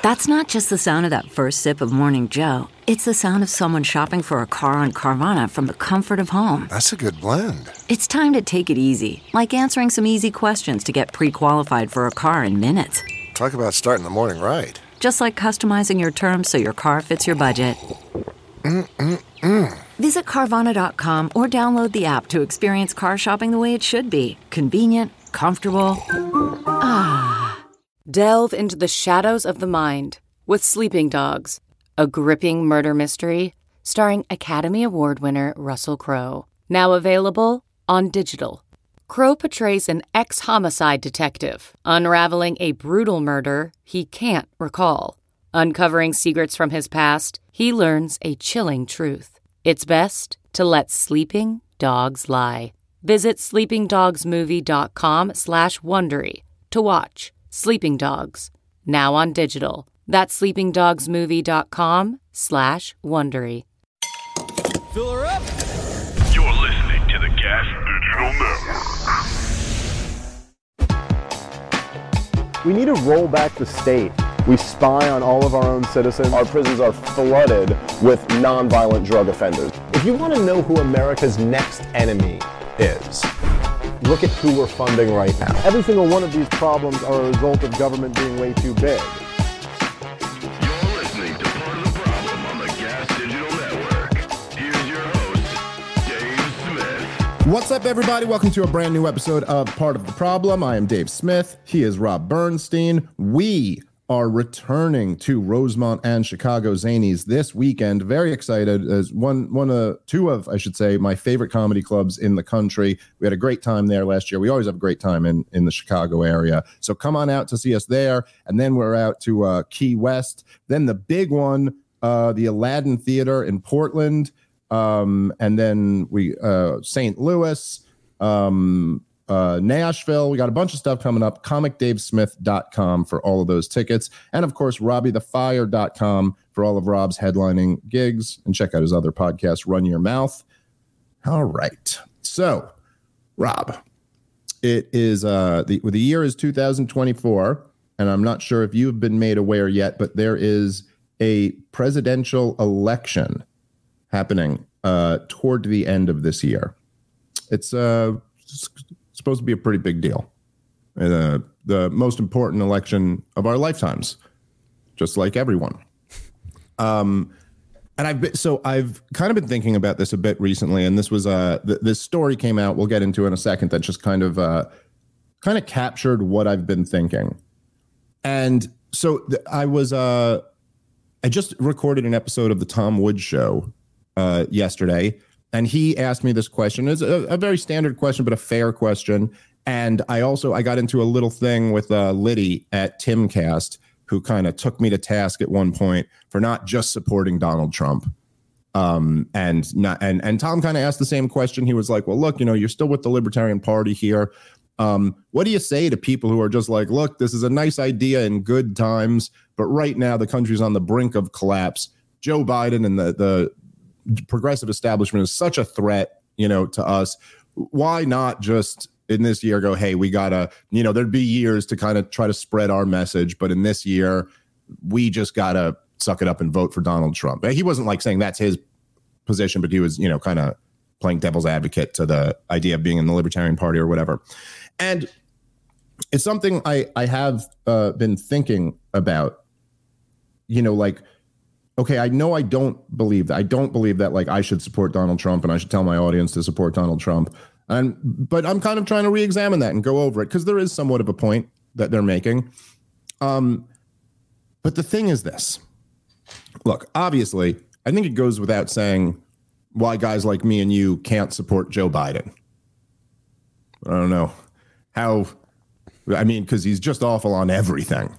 That's not just the sound of that first sip of Morning Joe. It's the sound of someone shopping for a car on Carvana from the comfort of home. That's a good blend. It's time to take it easy, like answering some easy questions to get pre-qualified for a car in minutes. Talk about starting the morning right. Just like customizing your terms so your car fits your budget. Visit Carvana.com or download the app to experience car shopping the way it should be. Convenient, comfortable. Delve into the shadows of the mind with Sleeping Dogs, a gripping murder mystery starring Academy Award winner Russell Crowe. Now available on digital. Crowe portrays an ex-homicide detective unraveling a brutal murder he can't recall. Uncovering secrets from his past, he learns a chilling truth. It's best to let sleeping dogs lie. Visit sleepingdogsmovie.com/Wondery to watch Sleeping Dogs, now on digital. That's sleepingdogsmovie.com/Wondery. Fill her up! You're listening to the Gas Digital Network. We need to roll back the state. We spy on all of our own citizens. Our prisons are flooded with nonviolent drug offenders. If you want to know who America's next enemy is, look at who we're funding right now. Every single one of these problems are a result of government being way too big. You're listening to Part of the Problem on the Gas Digital Network. Here's your host, Dave Smith. What's up, everybody? Welcome to a brand new episode of Part of the Problem. I am Dave Smith. He is Rob Bernstein. We are returning to Rosemont and Chicago Zanies this weekend. Very excited. As two of my favorite comedy clubs in the country. We had a great time there last year. We always have a great time in the Chicago area. So come on out to see us there. And then we're out to Key West. Then the big one, the Aladdin Theater in Portland. And then we St. Louis, Nashville. We got a bunch of stuff coming up. ComicDaveSmith.com for all of those tickets. And of course, RobbieTheFire.com for all of Rob's headlining gigs. And check out his other podcast, Run Your Mouth. All right. So, Rob, it is the year is 2024, and I'm not sure if you've been made aware yet, but there is a presidential election happening toward the end of this year. It's supposed to be a pretty big deal. The most important election of our lifetimes, just like everyone. And I've kind of been thinking about this a bit recently, and this was this story came out. We'll get into in a second. That just kind of captured what I've been thinking. And so I just recorded an episode of the Tom Woods Show yesterday. And he asked me this question. It's a very standard question, but a fair question. And I got into a little thing with Liddy at Timcast, who kind of took me to task at one point for not just supporting Donald Trump. And Tom kind of asked the same question. He was like, well, look, you're still with the Libertarian Party here. What do you say to people who are just like, look, this is a nice idea in good times, but right now the country's on the brink of collapse. Joe Biden and the progressive establishment is such a threat, to us. Why not just in this year go, hey, we gotta, there'd be years to kind of try to spread our message, but in this year, we just gotta suck it up and vote for Donald Trump. He wasn't like saying that's his position, but he was, kind of playing devil's advocate to the idea of being in the Libertarian Party or whatever. And it's something I have been thinking about, okay, I know I don't believe that. I don't believe that I should support Donald Trump and I should tell my audience to support Donald Trump. But I'm kind of trying to re-examine that and go over it because there is somewhat of a point that they're making. But the thing is this. Look, obviously, I think it goes without saying why guys like me and you can't support Joe Biden. I don't know how. I mean, because he's just awful on everything.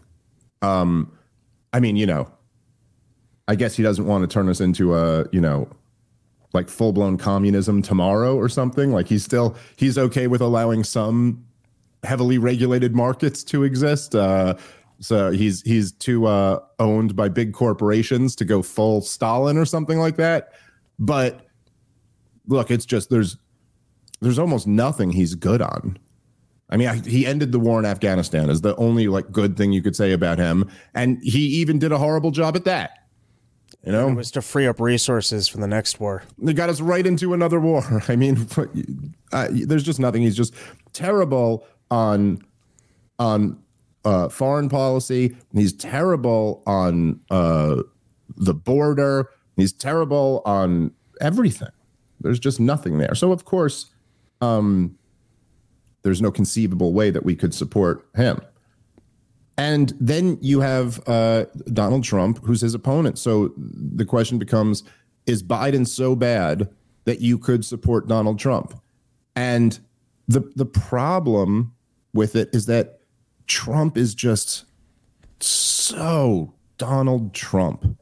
I guess he doesn't want to turn us into a, full-blown communism tomorrow or something. He's okay with allowing some heavily regulated markets to exist. So he's too owned by big corporations to go full Stalin or something like that. But look, it's just there's almost nothing he's good on. I mean, he ended the war in Afghanistan is the only like good thing you could say about him. And he even did a horrible job at that. You know, it was to free up resources for the next war. They got us right into another war. I mean, there's just nothing. He's just terrible on foreign policy. He's terrible on the border. He's terrible on everything. There's just nothing there. So, of course, there's no conceivable way that we could support him. And then you have Donald Trump, who's his opponent. So the question becomes, is Biden so bad that you could support Donald Trump? And the problem with it is that Trump is just so Donald Trump.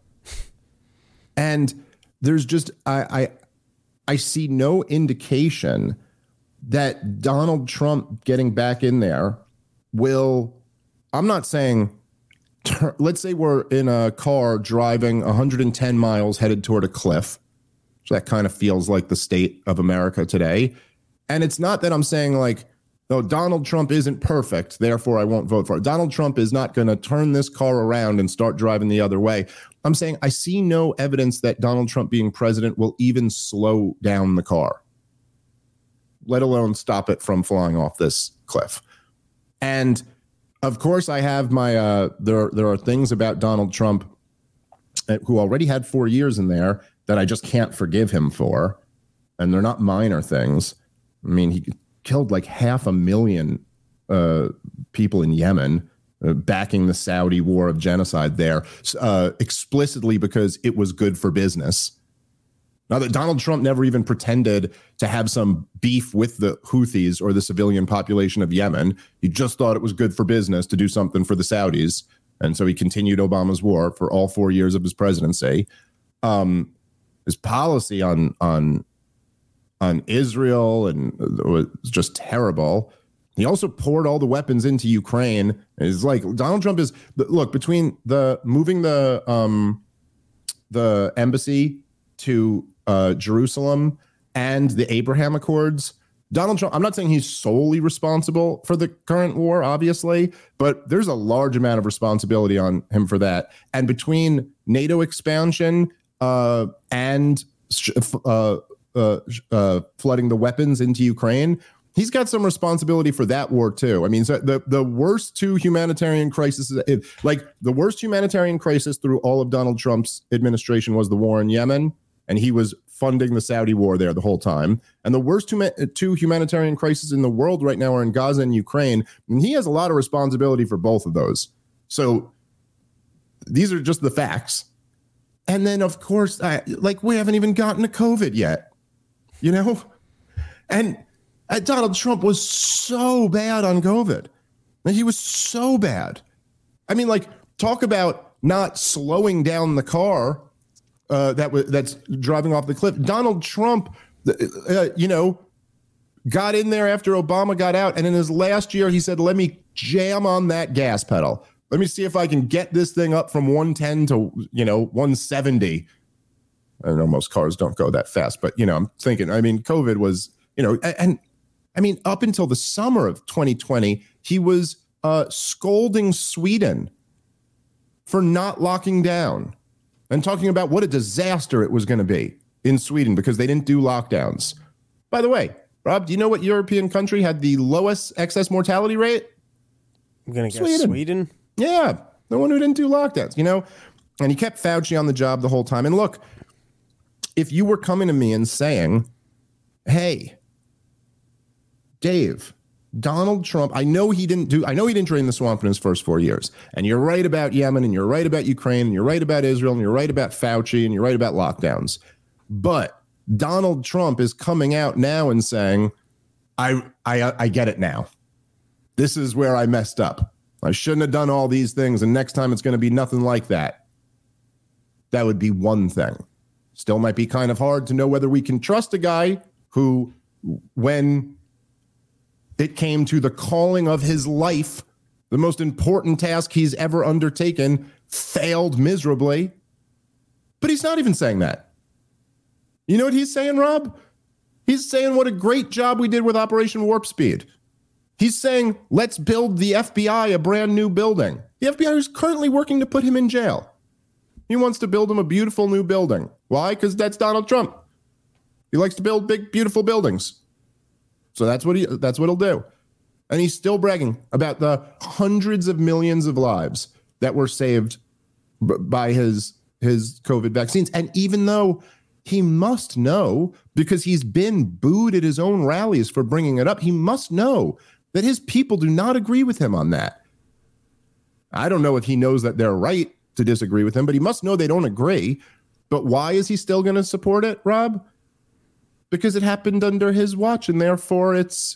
And there's just, I see no indication that Donald Trump getting back in there will, I'm not saying, let's say we're in a car driving 110 miles headed toward a cliff. So that kind of feels like the state of America today. And it's not that I'm saying like, oh, Donald Trump isn't perfect, therefore I won't vote for it. Donald Trump is not going to turn this car around and start driving the other way. I'm saying I see no evidence that Donald Trump being president will even slow down the car, let alone stop it from flying off this cliff. And of course, I have my, there are things about Donald Trump who already had 4 years in there that I just can't forgive him for. And they're not minor things. I mean, he killed like 500,000 people in Yemen, backing the Saudi war of genocide there, explicitly because it was good for business. Now that Donald Trump never even pretended to have some beef with the Houthis or the civilian population of Yemen. He just thought it was good for business to do something for the Saudis. And so he continued Obama's war for all 4 years of his presidency. His policy on Israel and was just terrible. He also poured all the weapons into Ukraine. It's like Donald Trump is, look, between the moving the embassy to Jerusalem and the Abraham Accords, Donald Trump, I'm not saying he's solely responsible for the current war, obviously, but there's a large amount of responsibility on him for that. And between NATO expansion and flooding the weapons into Ukraine, he's got some responsibility for that war too. I mean, so the worst two humanitarian crises, like the worst humanitarian crisis through all of Donald Trump's administration was the war in Yemen, and he was funding the Saudi war there the whole time. And the worst two humanitarian crises in the world right now are in Gaza and Ukraine, and he has a lot of responsibility for both of those. So these are just the facts. And then, of course, we haven't even gotten to COVID yet, you know? And Donald Trump was so bad on COVID. He was so bad. I mean, like, talk about not slowing down the car that's driving off the cliff. Donald Trump, got in there after Obama got out. And in his last year, he said, let me jam on that gas pedal. Let me see if I can get this thing up from 110 to, 170. I know most cars don't go that fast, but, I'm thinking, I mean, COVID was, and I mean, up until the summer of 2020, he was scolding Sweden for not locking down and talking about what a disaster it was going to be in Sweden because they didn't do lockdowns. By the way, Rob, do you know what European country had the lowest excess mortality rate? I'm going to guess Sweden. Yeah, the one who didn't do lockdowns, and he kept Fauci on the job the whole time. And look, if you were coming to me and saying, hey, Dave, Donald Trump, I know he didn't drain the swamp in his first 4 years. And you're right about Yemen, and you're right about Ukraine, and you're right about Israel, and you're right about Fauci, and you're right about lockdowns. But Donald Trump is coming out now and saying, I get it now. This is where I messed up. I shouldn't have done all these things, and next time it's going to be nothing like that. That would be one thing. Still might be kind of hard to know whether we can trust a guy who, when it came to the calling of his life, the most important task he's ever undertaken, failed miserably. But he's not even saying that. You know what he's saying, Rob? He's saying what a great job we did with Operation Warp Speed. He's saying, let's build the FBI a brand new building. The FBI is currently working to put him in jail. He wants to build him a beautiful new building. Why? Because that's Donald Trump. He likes to build big, beautiful buildings. So that's what he'll do. And he's still bragging about the hundreds of millions of lives that were saved by his COVID vaccines. And even though he must know, because he's been booed at his own rallies for bringing it up, he must know that his people do not agree with him on that. I don't know if he knows that they're right to disagree with him, but he must know they don't agree. But why is he still going to support it, Rob? Because it happened under his watch, and therefore it's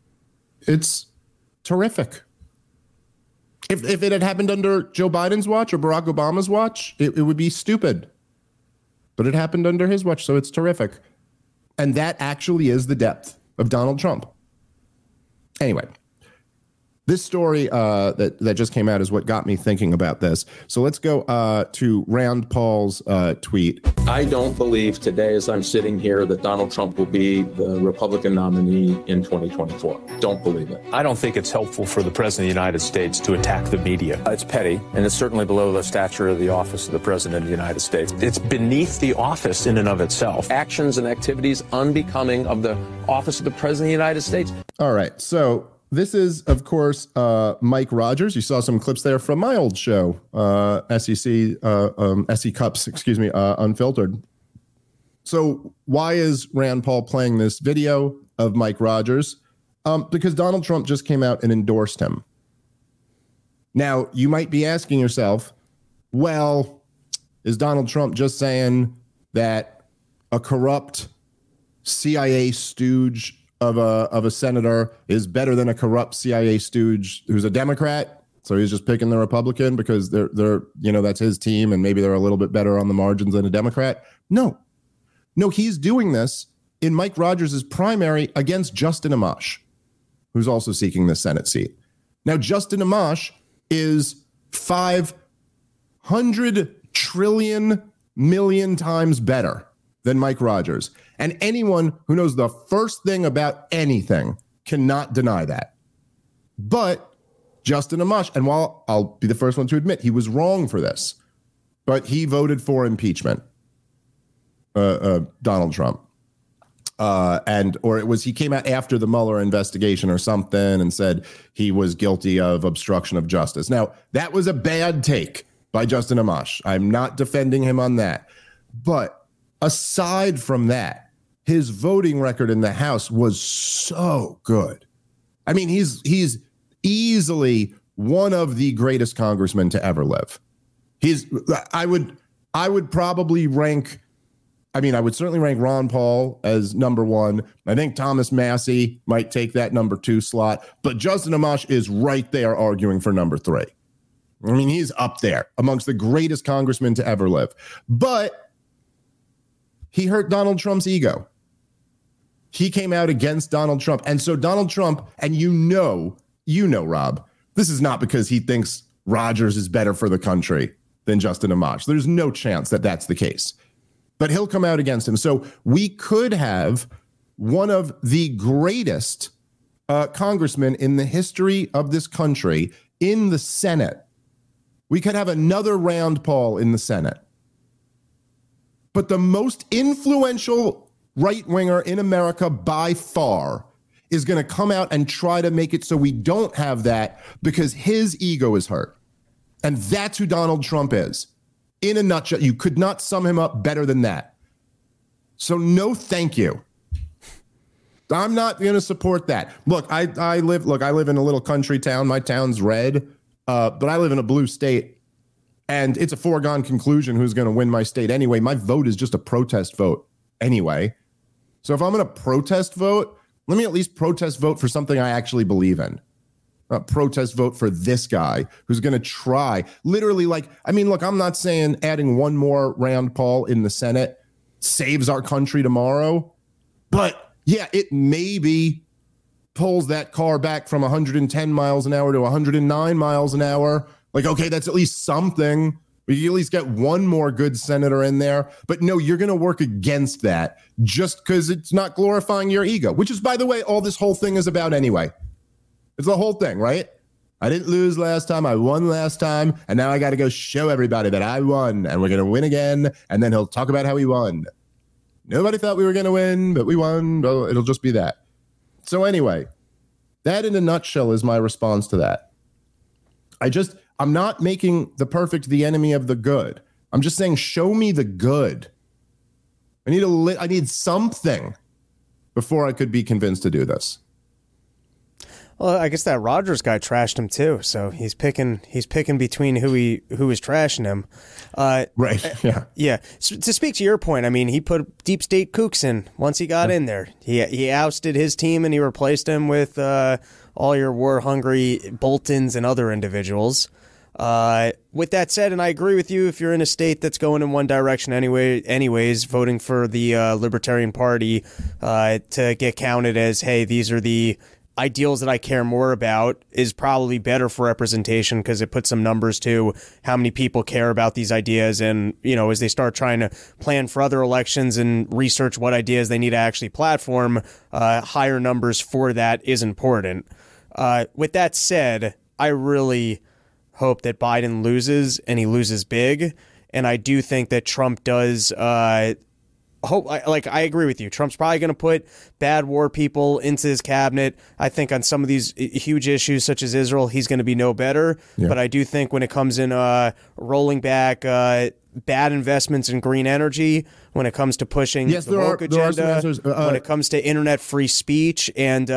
terrific. If it had happened under Joe Biden's watch or Barack Obama's watch, it would be stupid. But it happened under his watch, so it's terrific. And that actually is the depth of Donald Trump. Anyway, this story that just came out is what got me thinking about this. So let's go to Rand Paul's tweet. I don't believe today, as I'm sitting here, that Donald Trump will be the Republican nominee in 2024. Don't believe it. I don't think it's helpful for the President of the United States to attack the media. It's petty, and it's certainly below the stature of the office of the President of the United States. It's beneath the office in and of itself. Actions and activities unbecoming of the office of the President of the United States. All right, so this is, of course, Mike Rogers. You saw some clips there from my old show, SEC Cups, Unfiltered. So why is Rand Paul playing this video of Mike Rogers? Because Donald Trump just came out and endorsed him. Now, you might be asking yourself, well, is Donald Trump just saying that a corrupt CIA stooge of a senator is better than a corrupt CIA stooge who's a Democrat? So he's just picking the Republican because they're that's his team and maybe they're a little bit better on the margins than a Democrat? No, he's doing this in Mike Rogers' primary against Justin Amash, who's also seeking the Senate seat. Now, Justin Amash is 500 trillion million times better than Mike Rogers. And anyone who knows the first thing about anything cannot deny that. But Justin Amash, and while I'll be the first one to admit he was wrong for this, but he voted for impeachment, Donald Trump. He came out after the Mueller investigation or something and said he was guilty of obstruction of justice. Now, that was a bad take by Justin Amash. I'm not defending him on that. But aside from that, his voting record in the House was so good. I mean, he's easily one of the greatest congressmen to ever live. I would probably rank, I would certainly rank Ron Paul as number one. I think Thomas Massie might take that number 2 slot, but Justin Amash is right there arguing for number 3. I mean, he's up there amongst the greatest congressmen to ever live. But he hurt Donald Trump's ego. He came out against Donald Trump. And so Donald Trump, and you know, Rob, this is not because he thinks Rogers is better for the country than Justin Amash. There's no chance that that's the case. But he'll come out against him. So we could have one of the greatest congressmen in the history of this country in the Senate. We could have another Rand Paul in the Senate. But the most influential right-winger in America by far is going to come out and try to make it so we don't have that because his ego is hurt. And that's who Donald Trump is. In a nutshell, you could not sum him up better than that. So no, thank you. I'm not going to support that. Look, I live in a little country town. My town's red, but I live in a blue state. And it's a foregone conclusion who's going to win my state anyway. My vote is just a protest vote anyway. So if I'm going to protest vote, let me at least protest vote for something I actually believe in. Protest vote for this guy who's going to try. Literally, look, I'm not saying adding one more Rand Paul in the Senate saves our country tomorrow. But yeah, it maybe pulls that car back from 110 miles an hour to 109 miles an hour. Like, okay, that's at least something. We at least get one more good senator in there. But no, you're going to work against that just because it's not glorifying your ego, which is, by the way, all this whole thing is about anyway. It's the whole thing, right? I didn't lose last time. I won last time. And now I got to go show everybody that I won. And we're going to win again. And then he'll talk about how he won. Nobody thought we were going to win, but we won. Well, it'll just be that. So anyway, that in a nutshell is my response to that. I'm not making the perfect the enemy of the good. I'm just saying, show me the good. I need something before I could be convinced to do this. Well, I guess that Rogers guy trashed him too, so he's picking between who is trashing him. Right. Yeah. Yeah. So, to speak to your point, I mean, he put deep state kooks in once he got in there. He ousted his team and he replaced him with all your war hungry Boltons and other individuals. With that said, and I agree with you, if you're in a state that's going in one direction anyways, voting for the Libertarian Party to get counted as, hey, these are the ideals that I care more about is probably better for representation because it puts some numbers to how many people care about these ideas. And, as they start trying to plan for other elections and research what ideas they need to actually platform, higher numbers for that is important. With that said, I really hope that Biden loses and he loses big. And I do think that Trump does I agree with you. Trump's probably going to put bad war people into his cabinet. I think on some of these huge issues such as Israel, he's going to be no better. Yeah. But I do think when it comes in rolling back bad investments in green energy, when it comes to pushing the woke agenda, when it comes to internet free speech and,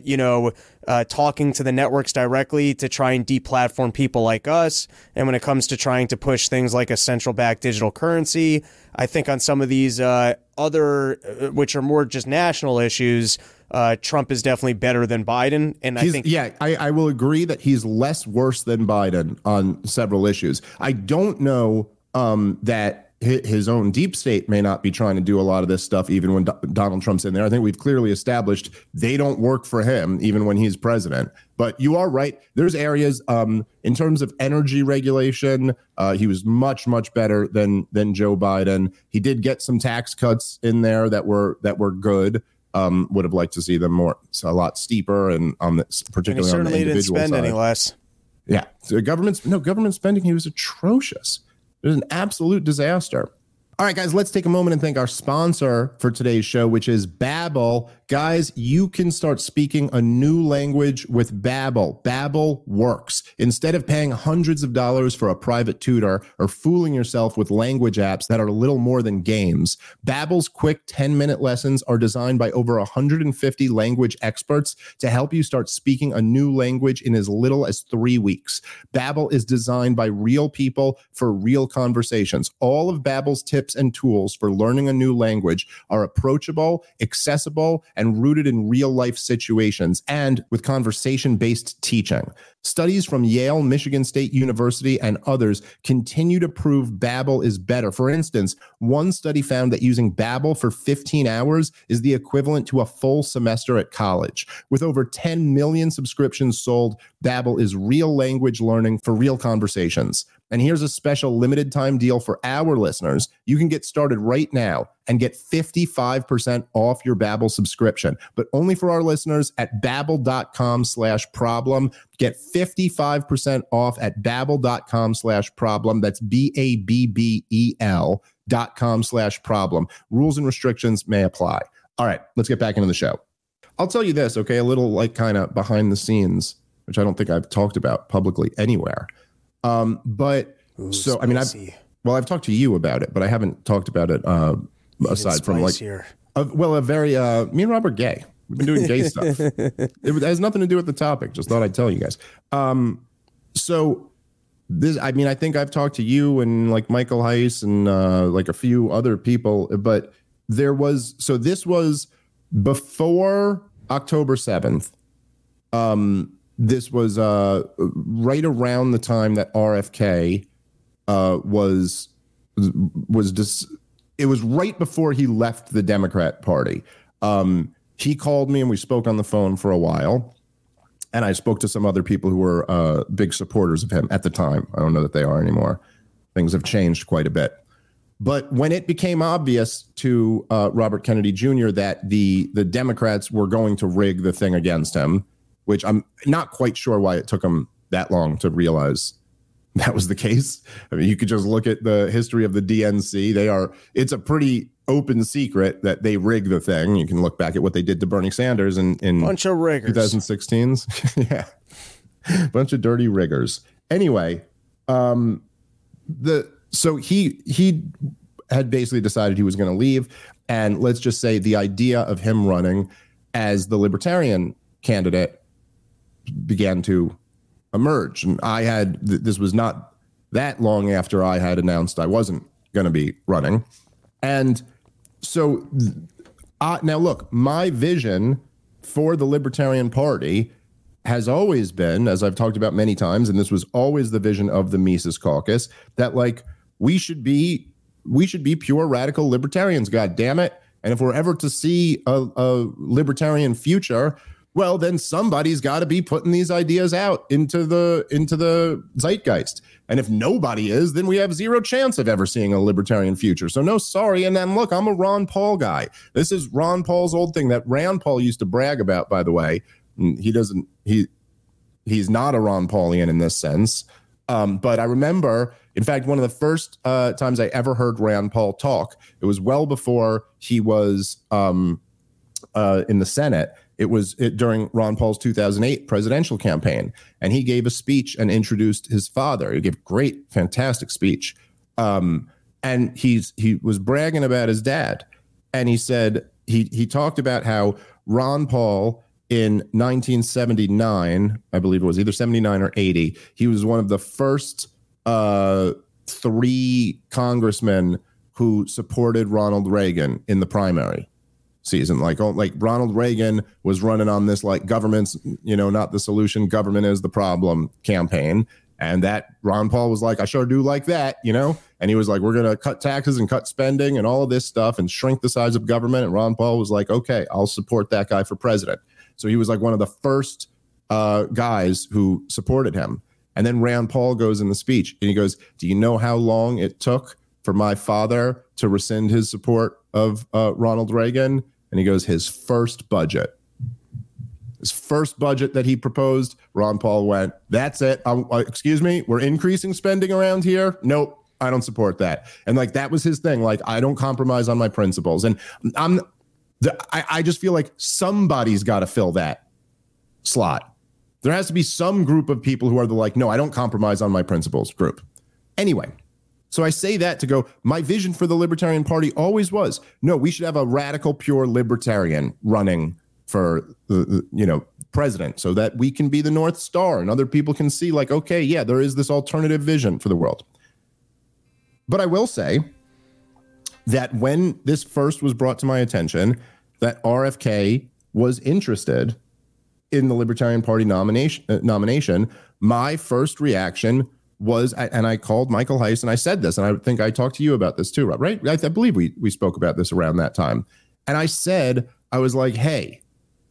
talking to the networks directly to try and deplatform people like us. And when it comes to trying to push things like a central bank digital currency, I think on some of these other, which are more just national issues, Trump is definitely better than Biden. And I will agree that he's less worse than Biden on several issues. I don't know that his own deep state may not be trying to do a lot of this stuff, even when Donald Trump's in there. I think we've clearly established they don't work for him, even when he's president. But you are right. There's areas in terms of energy regulation. He was much, much better than Joe Biden. He did get some tax cuts in there that were good. Would have liked to see them a lot steeper and particularly on the individual side. He certainly didn't spend any less. Yeah. So government spending, he was atrocious. It was an absolute disaster. All right, guys, let's take a moment and thank our sponsor for today's show, which is Babbel. Guys, you can start speaking a new language with Babbel. Babbel works. Instead of paying hundreds of dollars for a private tutor or fooling yourself with language apps that are little more than games, Babbel's quick 10-minute lessons are designed by over 150 language experts to help you start speaking a new language in as little as 3 weeks. Babbel is designed by real people for real conversations. All of Babbel's tips and tools for learning a new language are approachable, accessible, and rooted in real-life situations and with conversation-based teaching. Studies from Yale, Michigan State University, and others continue to prove Babbel is better. For instance, one study found that using Babbel for 15 hours is the equivalent to a full semester at college. With over 10 million subscriptions sold, Babbel is real language learning for real conversations. And here's a special limited time deal for our listeners. You can get started right now and get 55% off your Babbel subscription, but only for our listeners at babbel.com/problem. Get 55% off at babbel.com/problem. That's BABBEL.com/problem. Rules and restrictions may apply. All right, let's get back into the show. I'll tell you this, okay? A little kind of behind the scenes, which I don't think I've talked about publicly anywhere. I've talked to you about it, but I haven't talked about it aside from me and Robert Gay. We've been doing gay stuff. It has nothing to do with the topic. Just thought I'd tell you guys. I think I've talked to you and like Michael Heiss and a few other people, but this was before October 7th. This was right around the time that RFK it was right before he left the Democrat Party. He called me and we spoke on the phone for a while. And I spoke to some other people who were big supporters of him at the time. I don't know that they are anymore. Things have changed quite a bit. But when it became obvious to Robert Kennedy Jr. that the Democrats were going to rig the thing against him, which I'm not quite sure why it took him that long to realize that was the case. I mean, you could just look at the history of the DNC. It's a pretty open secret that they rig the thing. You can look back at what they did to Bernie Sanders in bunch of riggers. 2016s. Yeah. Bunch of dirty riggers. Anyway, so he had basically decided he was going to leave. And let's just say the idea of him running as the Libertarian candidate began to emerge. And this was not that long after I had announced I wasn't going to be running. And so now look, my vision for the Libertarian Party has always been, as I've talked about many times, and this was always the vision of the Mises Caucus, that like we should be pure radical libertarians, God damn it. And if we're ever to see a libertarian future, well, then somebody's got to be putting these ideas out into the zeitgeist. And if nobody is, then we have zero chance of ever seeing a libertarian future. So no, sorry. And then look, I'm a Ron Paul guy. This is Ron Paul's old thing that Rand Paul used to brag about, by the way. He's not a Ron Paulian in this sense. But I remember, in fact, one of the first times I ever heard Rand Paul talk, it was well before he was in the Senate. It was during Ron Paul's 2008 presidential campaign. And he gave a speech and introduced his father. He gave a great, fantastic speech. And he was bragging about his dad. And he said, he talked about how Ron Paul in 1979, I believe it was either 79 or 80, he was one of the first 3 congressmen who supported Ronald Reagan in the primary season. Like Ronald Reagan was running on this like government's, not the solution, government is the problem campaign. And that Ron Paul was like, I sure do like that, And he was like, we're going to cut taxes and cut spending and all of this stuff and shrink the size of government. And Ron Paul was like, okay, I'll support that guy for president. So he was like one of the first guys who supported him. And then Rand Paul goes in the speech and he goes, do you know how long it took for my father to rescind his support of Ronald Reagan? And he goes, his first budget that he proposed, Ron Paul went, that's it. Excuse me, we're increasing spending around here. Nope, I don't support that. And like, that was his thing. Like, I don't compromise on my principles. And I just feel like somebody's got to fill that slot. There has to be some group of people who are no, I don't compromise on my principles group. Anyway, so I say that to go, my vision for the Libertarian Party always was, no, we should have a radical, pure libertarian running for the president so that we can be the North Star and other people can see like, okay, yeah, there is this alternative vision for the world. But I will say that when this first was brought to my attention, that RFK was interested in the Libertarian Party nomination, my first reaction was, and I called Michael Heiss and I said this, and I think I talked to you about this too, right? I believe we spoke about this around that time. And I said, I was like, hey,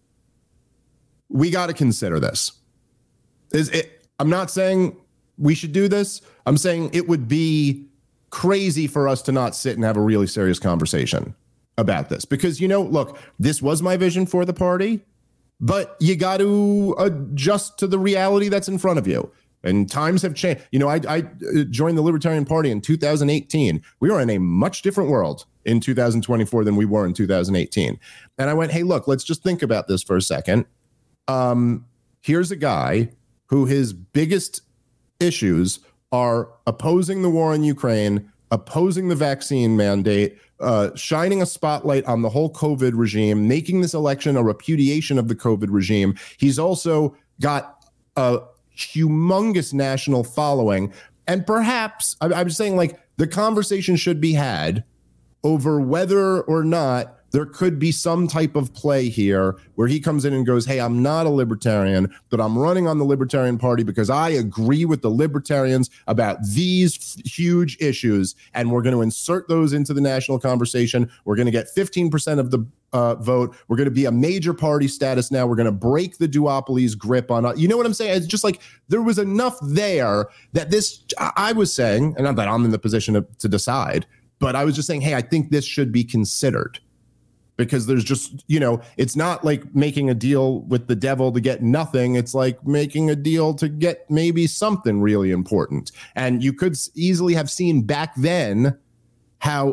we got to consider this. I'm not saying we should do this. I'm saying it would be crazy for us to not sit and have a really serious conversation about this. Because, look, this was my vision for the party, but you got to adjust to the reality that's in front of you. And times have changed. I joined the Libertarian Party in 2018. We are in a much different world in 2024 than we were in 2018. And I went, hey, look, let's just think about this for a second. Here's a guy who his biggest issues are opposing the war in Ukraine, opposing the vaccine mandate, shining a spotlight on the whole COVID regime, making this election a repudiation of the COVID regime. He's also got a humongous national following. And perhaps, I'm saying like the conversation should be had over whether or not there could be some type of play here where he comes in and goes, hey, I'm not a libertarian, but I'm running on the Libertarian Party because I agree with the libertarians about these huge issues. And we're going to insert those into the national conversation. We're going to get 15% of the vote. We're going to be a major party status now. We're going to break the duopoly's grip on, you know what I'm saying? It's just like there was enough there that this, I was saying, and not that I'm in the position to decide, but I was just saying, hey, I think this should be considered. because there's just, it's not like making a deal with the devil to get nothing. It's like making a deal to get maybe something really important. And you could easily have seen back then how,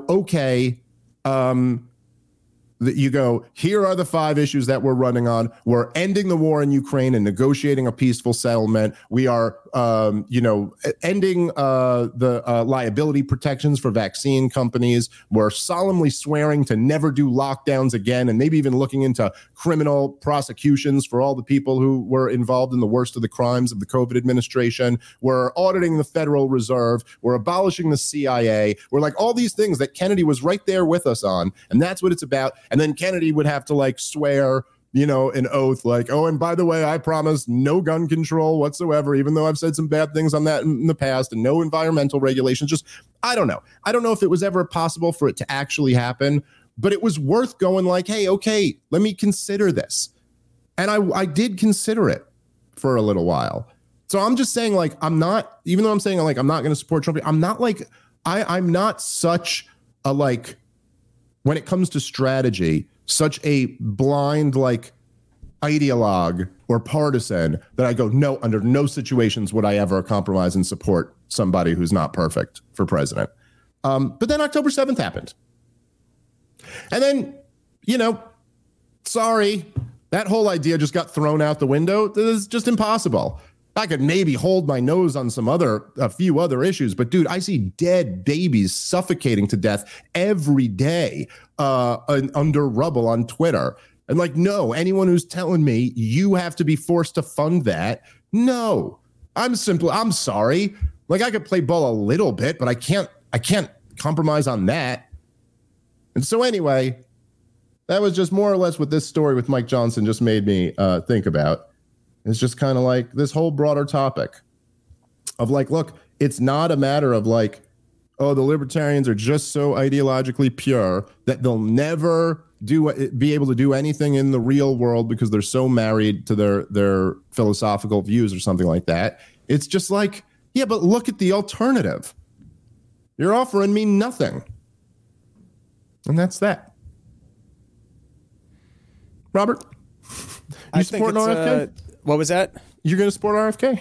that you go, here are the 5 issues that we're running on. We're ending the war in Ukraine and negotiating a peaceful settlement. We are, ending the liability protections for vaccine companies. We're solemnly swearing to never do lockdowns again, and maybe even looking into criminal prosecutions for all the people who were involved in the worst of the crimes of the COVID administration. We're auditing the Federal Reserve. We're abolishing the CIA. We're like all these things that Kennedy was right there with us on, and that's what it's about. And then Kennedy would have to like swear, an oath like, oh, and by the way, I promise no gun control whatsoever, even though I've said some bad things on that in the past, and no environmental regulations. Just, I don't know. I don't know if it was ever possible for it to actually happen, but it was worth going like, hey, okay, let me consider this. And I did consider it for a little while. So I'm just saying, like, I'm not, even though I'm saying like, I'm not going to support Trump, I'm not like, I'm not such a, like, when it comes to strategy, such a blind, like, ideologue or partisan that I go, no, under no situations would I ever compromise and support somebody who's not perfect for president. But then October 7th happened. And then, sorry, that whole idea just got thrown out the window. This is just impossible. I could maybe hold my nose on a few other issues, but dude, I see dead babies suffocating to death every day under rubble on Twitter. And like, no, anyone who's telling me you have to be forced to fund that, no, I'm sorry. Like, I could play ball a little bit, but I can't compromise on that. And so anyway, that was just more or less what this story with Mike Johnson just made me think about. It's just kind of like this whole broader topic of like, look, it's not a matter of like, oh, the libertarians are just so ideologically pure that they'll never be able to do anything in the real world because they're so married to their philosophical views or something like that. It's just like, yeah, but look at the alternative. You're offering me nothing. And that's that. Robert, you support RFK? What was that? You're going to support RFK?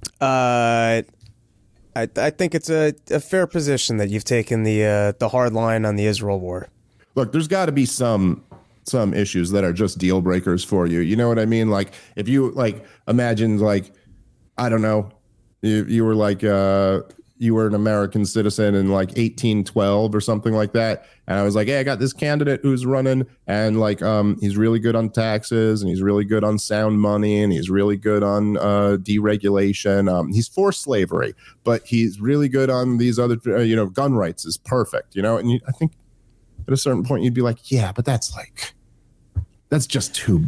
I think it's a fair position that you've taken the hard line on the Israel war. Look, there's got to be some issues that are just deal breakers for you. You know what I mean? Like, if you like imagine, like, I don't know, you were like you were an American citizen in like 1812 or something like that, and I was like, hey, I got this candidate who's running, and like he's really good on taxes, and he's really good on sound money, and he's really good on deregulation. He's for slavery, but he's really good on these other gun rights is perfect, and I think at a certain point you'd be like, yeah, but that's just too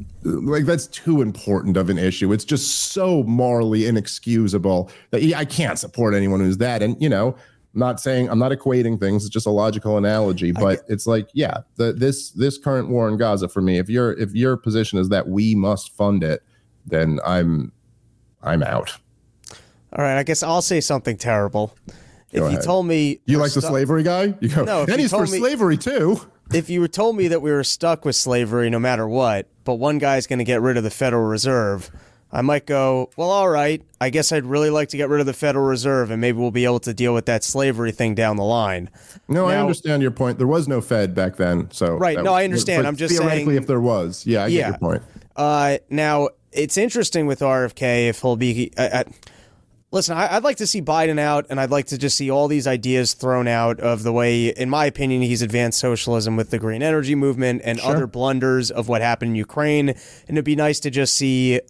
important of an issue. It's just so morally inexcusable that I can't support anyone who's that. And I'm not equating things. It's just a logical analogy, but it's like, yeah, this current war in Gaza for me, if your position is that we must fund it, then I'm out. All right, I guess I'll say something terrible. Go ahead. You told me you like the slavery guy, you go, no, and he's for slavery too. If you told me that we were stuck with slavery no matter what, but one guy's going to get rid of the Federal Reserve, I might go, well, all right, I guess I'd really like to get rid of the Federal Reserve, and maybe we'll be able to deal with that slavery thing down the line. No, I understand your point. There was no Fed back then, so right. No, I understand. I'm just theoretically, saying, if there was, I get your point. Now it's interesting with RFK if he'll be. Listen, I'd like to see Biden out, and I'd like to just see all these ideas thrown out of the way, in my opinion, he's advanced socialism with the green energy movement and other blunders of what happened in Ukraine. And it'd be nice to just see,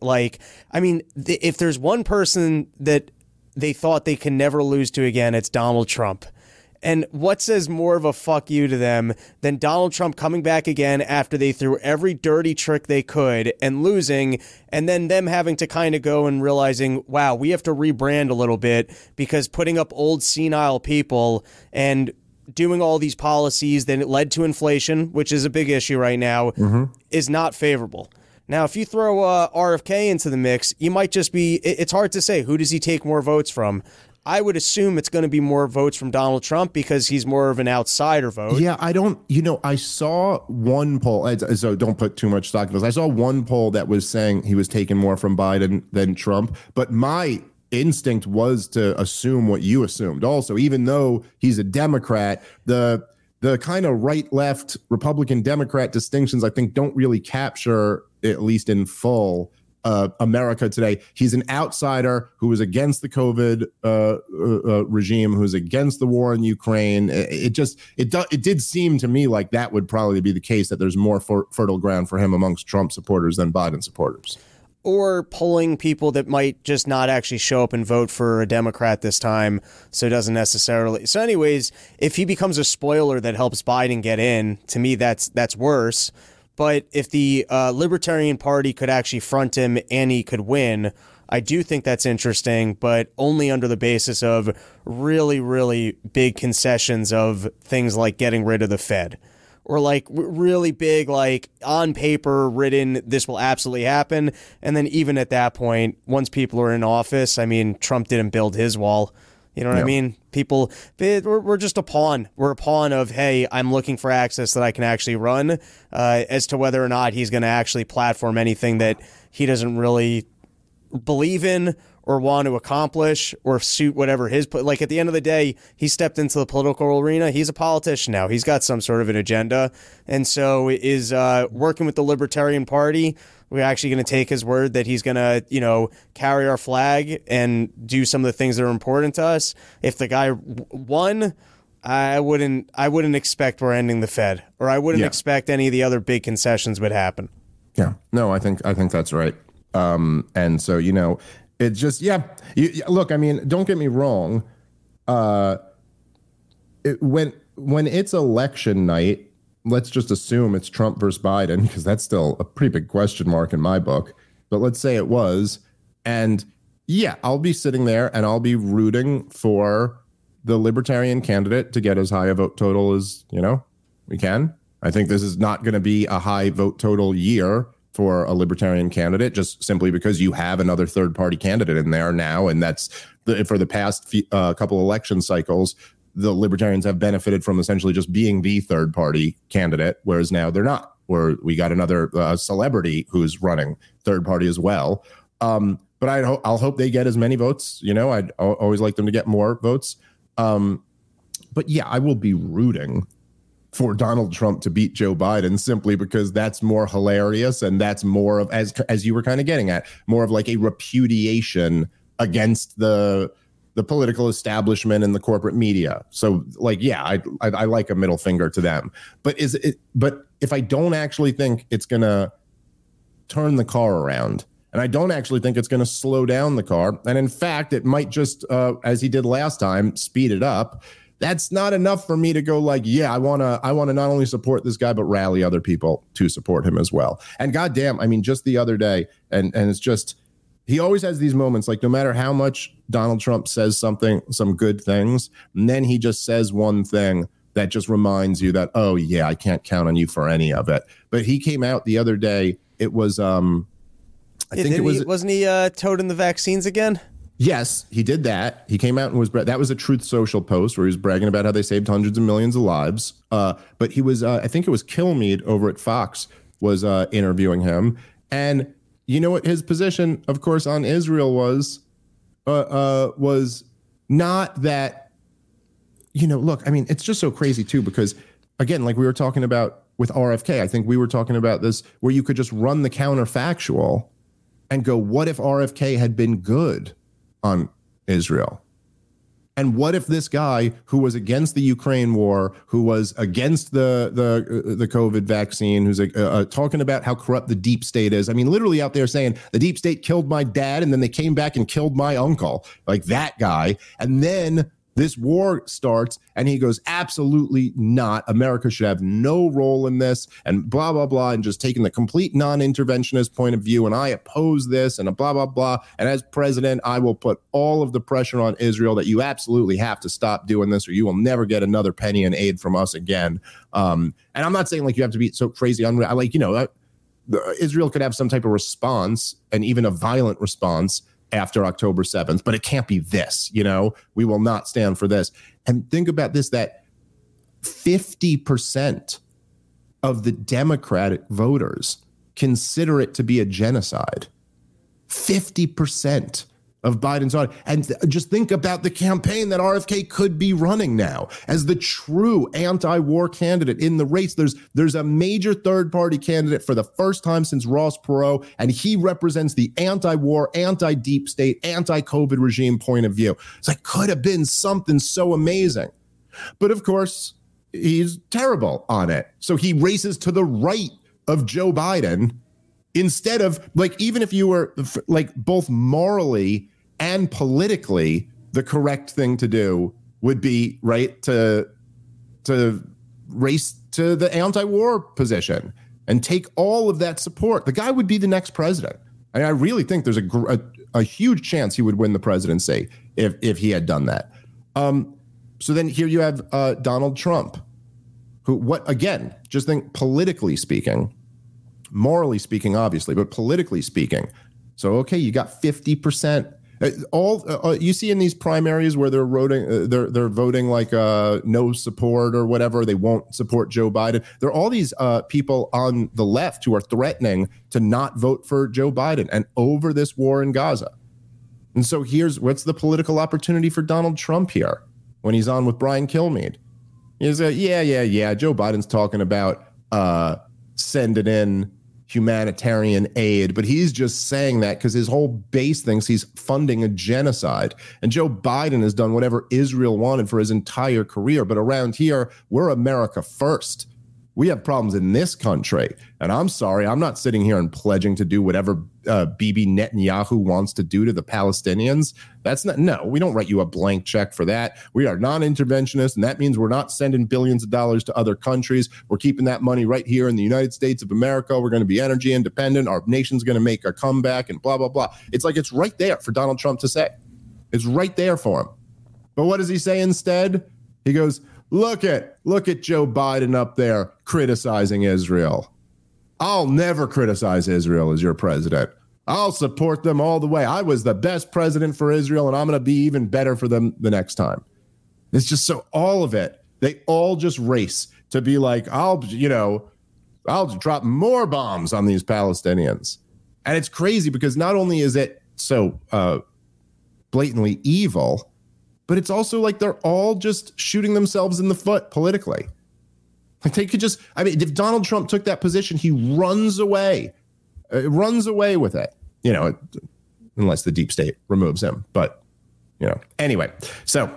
if there's one person that they thought they can never lose to again, it's Donald Trump. And what says more of a fuck you to them than Donald Trump coming back again after they threw every dirty trick they could and losing, and then them having to kind of go and realizing, wow, we have to rebrand a little bit because putting up old senile people and doing all these policies that led to inflation, which is a big issue right now, is not favorable. Now, if you throw RFK into the mix, you might just be, it's hard to say, who does he take more votes from? I would assume it's going to be more votes from Donald Trump because he's more of an outsider vote. Yeah, I saw one poll, so don't put too much stock in this. I saw one poll that was saying he was taking more from Biden than Trump, but my instinct was to assume what you assumed also, even though he's a Democrat, the kind of right-left Republican-Democrat distinctions, I think, don't really capture, at least in full, America today. He's an outsider who was against the COVID regime, who's against the war in Ukraine. It did seem to me like that would probably be the case, that there's more fertile ground for him amongst Trump supporters than Biden supporters. Or pulling people that might just not actually show up and vote for a Democrat this time, so it doesn't necessarily. So anyways, if he becomes a spoiler that helps Biden get in, to me that's worse. But if the Libertarian Party could actually front him and he could win, I do think that's interesting, but only under the basis of really, really big concessions of things like getting rid of the Fed. Or like really big, like on paper written, this will absolutely happen. And then even at that point, once people are in office, I mean, Trump didn't build his wall. You know what I mean? People, we're just a pawn. We're a pawn of, hey, I'm looking for access that I can actually run. As to whether or not he's going to actually platform anything that he doesn't really believe in or want to accomplish or suit whatever like at the end of the day, he stepped into the political arena. He's a politician now. He's got some sort of an agenda. And so is working with the Libertarian Party. We're actually going to take his word that he's going to, carry our flag and do some of the things that are important to us. If the guy won, I wouldn't expect we're ending the Fed, or I wouldn't expect any of the other big concessions would happen. Yeah, no, I think that's right. And so, it's just, look, I mean, don't get me wrong. When it's election night, let's just assume it's Trump versus Biden, because that's still a pretty big question mark in my book. But let's say it was. And I'll be sitting there and I'll be rooting for the Libertarian candidate to get as high a vote total as, we can. I think this is not going to be a high vote total year for a Libertarian candidate, just simply because you have another third party candidate in there now. And that's for the past couple election cycles, the Libertarians have benefited from essentially just being the third party candidate, whereas now they're not, where we got another celebrity who's running third party as well. But I'll hope they get as many votes. I'd always like them to get more votes. But I will be rooting for Donald Trump to beat Joe Biden, simply because that's more hilarious, and that's more of, as you were kind of getting at, more of like a repudiation against the political establishment and the corporate media. So I like a middle finger to them. But if I don't actually think it's going to turn the car around, and I don't actually think it's going to slow down the car, and in fact, it might just, as he did last time, speed it up, that's not enough for me to go like, I want to not only support this guy, but rally other people to support him as well. And goddamn, I mean, just the other day, and it's just, he always has these moments, like no matter how much Donald Trump says some good things, and then he just says one thing that just reminds you that, oh yeah, I can't count on you for any of it. But he came out the other day, it was, wasn't he toting the vaccines again? Yes, he did that. He came out and that was a Truth Social post where he was bragging about how they saved hundreds of millions of lives. But he was, I think it was Kilmeade over at Fox was interviewing him. And you know what his position, of course, on Israel was not that, look, I mean, it's just so crazy too, because again, like we were talking about with RFK, I think we were talking about this where you could just run the counterfactual and go, what if RFK had been good on Israel? And what if this guy who was against the Ukraine war, who was against the COVID vaccine, who's talking about how corrupt the deep state is? I mean, literally out there saying the deep state killed my dad and then they came back and killed my uncle, like that guy. And then this war starts and he goes, absolutely not. America should have no role in this, and blah, blah, blah, and just taking the complete non-interventionist point of view. And I oppose this and a blah, blah, blah. And as president, I will put all of the pressure on Israel that you absolutely have to stop doing this or you will never get another penny in aid from us again. And I'm not saying like you have to be so crazy. Israel could have some type of response, and even a violent response. after October 7th, but it can't be this, you know, we will not stand for this. And think about this, that 50% of the Democratic voters consider it to be a genocide. 50% of Biden's audience. And just think about the campaign that RFK could be running now as the true anti-war candidate in the race. There's a major third-party candidate for the first time since Ross Perot, and he represents the anti-war, anti-deep state, anti-COVID regime point of view. It's like, could have been something so amazing. But of course, he's terrible on it. So he races to the right of Joe Biden instead of, like, even if you were like both morally and politically, the correct thing to do would be right to race to the anti-war position and take all of that support. The guy would be the next president. I really think there's a huge chance he would win the presidency if he had done that. So then here you have Donald Trump, who, what, again, just think politically speaking, morally speaking, obviously, but politically speaking. So, okay, you got 50%. All you see in these primaries where they're voting like no support or whatever, they won't support Joe Biden. There are all these people on the left who are threatening to not vote for Joe Biden and over this war in Gaza. And so here's what's the political opportunity for Donald Trump here when he's on with Brian Kilmeade. He's yeah. Joe Biden's talking about sending in humanitarian aid, but he's just saying that because his whole base thinks he's funding a genocide. And Joe Biden has done whatever Israel wanted for his entire career. But around here, we're America first. We have problems in this country. And I'm sorry, I'm not sitting here and pledging to do whatever Bibi Netanyahu wants to do to the Palestinians. That's not, no, we don't write you a blank check for that. We are non-interventionists, and that means we're not sending billions of dollars to other countries. We're keeping that money right here in the United States of America. We're going to be energy independent. Our nation's going to make a comeback and blah, blah, blah. It's like it's right there for Donald Trump to say. It's right there for him. But what does he say instead? He goes, Look at Joe Biden up there criticizing Israel. I'll never criticize Israel as your president. I'll support them all the way. I was the best president for Israel, and I'm going to be even better for them the next time. It's just so all of it, they all just race to be like, I'll drop more bombs on these Palestinians. And it's crazy because not only is it so blatantly evil, but it's also like they're all just shooting themselves in the foot politically. Like they could just, I mean, if Donald Trump took that position, he runs away with it, you know, unless the deep state removes him. But, you know, anyway, so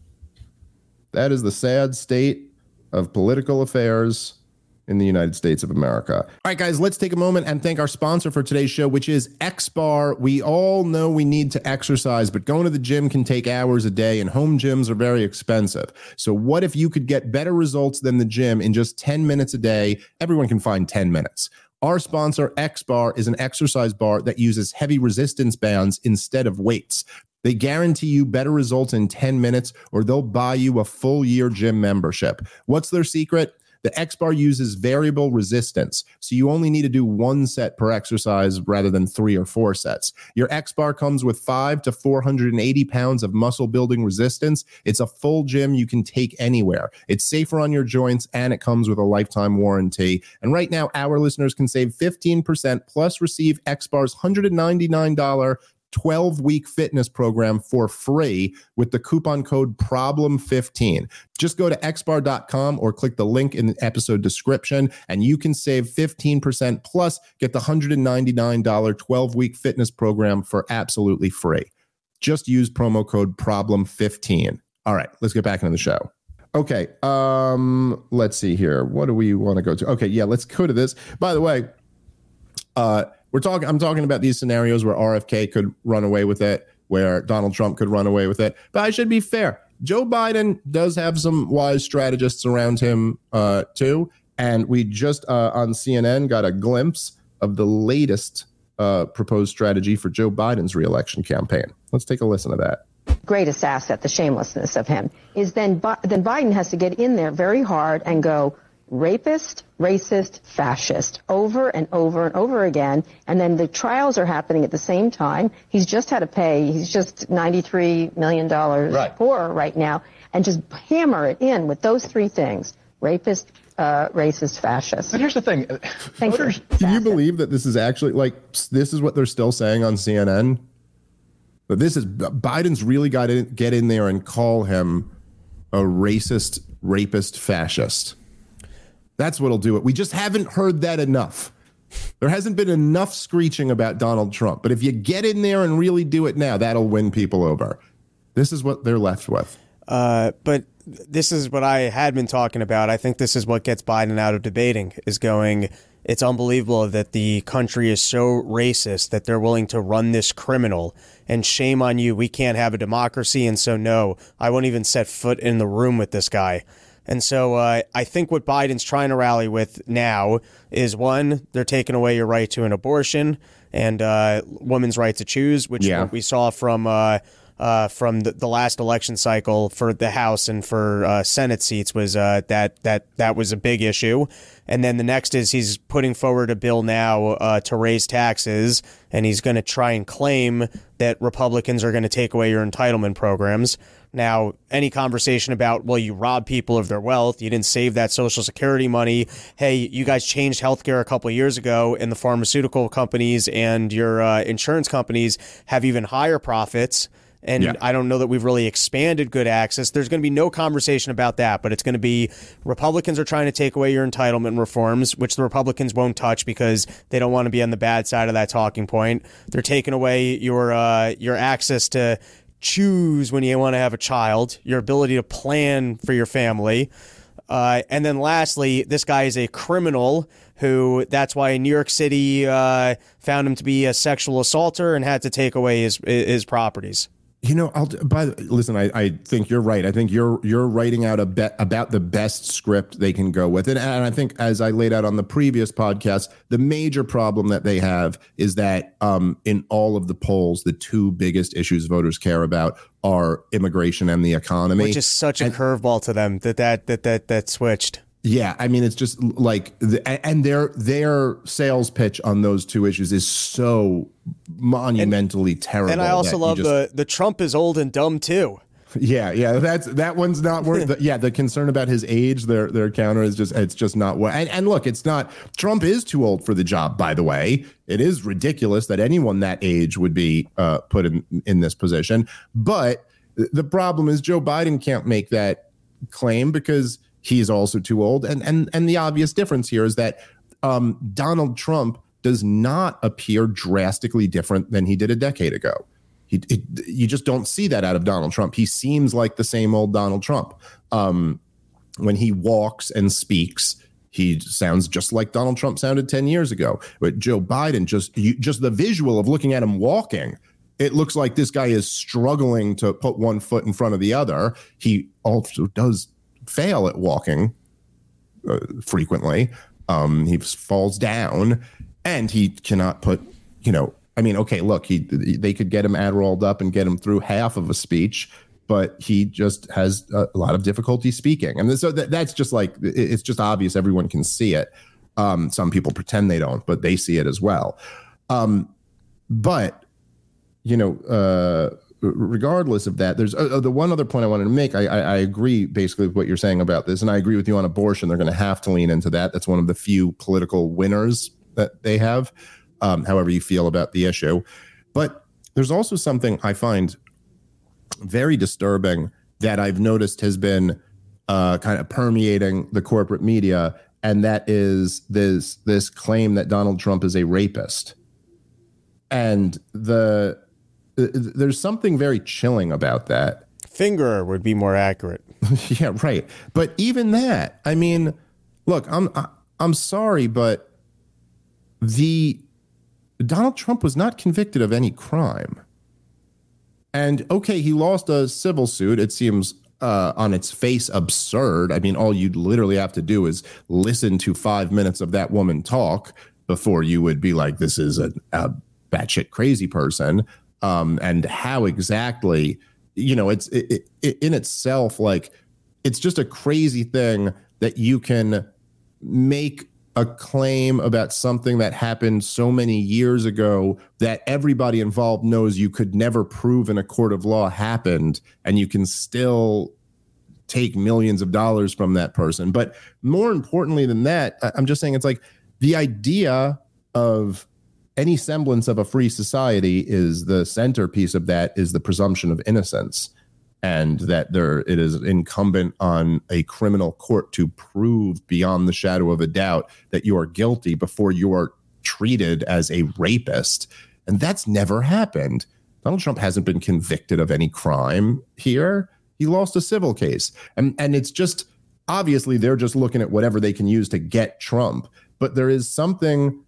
that is the sad state of political affairs in the United States of America. All right, guys, let's take a moment and thank our sponsor for today's show, which is XBAR. We all know we need to exercise, but going to the gym can take hours a day, and home gyms are very expensive. So what if you could get better results than the gym in just 10 minutes a day? Everyone can find 10 minutes. Our sponsor, XBAR, is an exercise bar that uses heavy resistance bands instead of weights. They guarantee you better results in 10 minutes, or they'll buy you a full year gym membership. What's their secret? The XBAR uses variable resistance, so you only need to do one set per exercise rather than 3 or 4 sets. Your XBAR comes with 5 to 480 pounds of muscle building resistance. It's a full gym you can take anywhere. It's safer on your joints, and it comes with a lifetime warranty. And right now, our listeners can save 15% plus receive XBAR's $199 12-week fitness program for free with the coupon code PROBLEM15. Just go to xbar.com or click the link in the episode description, and you can save 15% plus get the $199 12-week fitness program for absolutely free. Just use promo code PROBLEM15. All right, let's get back into the show. Okay, let's see here. What do we want to go to? Okay, yeah, let's go to this. By the way, I'm talking about these scenarios where RFK could run away with it, where Donald Trump could run away with it. But I should be fair. Joe Biden does have some wise strategists around him, too. And we just on CNN got a glimpse of the latest proposed strategy for Joe Biden's reelection campaign. Let's take a listen to that. Greatest asset, the shamelessness of him, is then Biden has to get in there very hard and go, rapist, racist, fascist over and over and over again. And then the trials are happening at the same time. He's just had to pay. He's just $93 million poorer right now. And just hammer it in with those three things: rapist, racist, fascist. But here's the thing. Can you believe that this is actually this is what they're still saying on CNN? But this is Biden's really got to get in there and call him a racist, rapist, fascist. That's what'll do it. We just haven't heard that enough. There hasn't been enough screeching about Donald Trump. But if you get in there and really do it now, that'll win people over. This is what they're left with. But this is what I had been talking about. I think this is what gets Biden out of debating, is going, it's unbelievable that the country is so racist that they're willing to run this criminal, and shame on you. We can't have a democracy. And so, no, I won't even set foot in the room with this guy. And so I think what Biden's trying to rally with now is, one, they're taking away your right to an abortion and women's right to choose, which what we saw from the last election cycle for the House and for Senate seats was that was a big issue. And then the next is he's putting forward a bill now to raise taxes, and he's going to try and claim that Republicans are going to take away your entitlement programs. Now, any conversation about, well, you rob people of their wealth, you didn't save that Social Security money. Hey, you guys changed healthcare a couple of years ago, and the pharmaceutical companies and your insurance companies have even higher profits. And I don't know that we've really expanded good access. There's going to be no conversation about that, but it's going to be Republicans are trying to take away your entitlement reforms, which the Republicans won't touch because they don't want to be on the bad side of that talking point. They're taking away your access to choose when you want to have a child, your ability to plan for your family. And then lastly, this guy is a criminal who, that's why New York City found him to be a sexual assaulter and had to take away his properties. You know, listen, I think you're right. I think you're writing out about the best script they can go with. And I think, as I laid out on the previous podcast, the major problem that they have is that in all of the polls, the two biggest issues voters care about are immigration and the economy. Which is such a curveball to them that switched. Yeah, I mean, it's just like, and their sales pitch on those two issues is so monumentally terrible. And I also love the Trump is old and dumb too. Yeah, that one's not worth. The concern about his age, their counter is just not what. And look, it's not. Trump is too old for the job. By the way, it is ridiculous that anyone that age would be put in this position. But the problem is Joe Biden can't make that claim because he's also too old. And the obvious difference here is that Donald Trump does not appear drastically different than he did a decade ago. You just don't see that out of Donald Trump. He seems like the same old Donald Trump. When he walks and speaks, he sounds just like Donald Trump sounded 10 years ago. But Joe Biden, just the visual of looking at him walking, it looks like this guy is struggling to put one foot in front of the other. He also does fail at walking frequently. He falls down and he cannot put, I mean, okay, look, they could get him Adderalled up and get him through half of a speech, but he just has a lot of difficulty speaking. And so that's just like, it's just obvious. Everyone can see it. Some people pretend they don't, but they see it as well. But, regardless of that, there's the one other point I wanted to make. I agree basically with what you're saying about this, and I agree with you on abortion. They're going to have to lean into that. That's one of the few political winners that they have, however you feel about the issue. But there's also something I find very disturbing that I've noticed has been kind of permeating the corporate media, and that is this claim that Donald Trump is a rapist. And there's something very chilling about that. Fingerer would be more accurate. Yeah, right. But even that, I mean, look, I'm sorry, but Donald Trump was not convicted of any crime. And okay, he lost a civil suit. It seems on its face absurd. I mean, all you'd literally have to do is listen to 5 minutes of that woman talk before you would be like, this is a batshit crazy person. And how exactly, it's in itself, like, it's just a crazy thing that you can make a claim about something that happened so many years ago that everybody involved knows you could never prove in a court of law happened, and you can still take millions of dollars from that person. But more importantly than that, I'm just saying it's like the idea of any semblance of a free society is the centerpiece of that is the presumption of innocence. And that it is incumbent on a criminal court to prove beyond the shadow of a doubt that you are guilty before you are treated as a rapist. And that's never happened. Donald Trump hasn't been convicted of any crime here. He lost a civil case. And it's just, obviously, they're just looking at whatever they can use to get Trump. But there is something,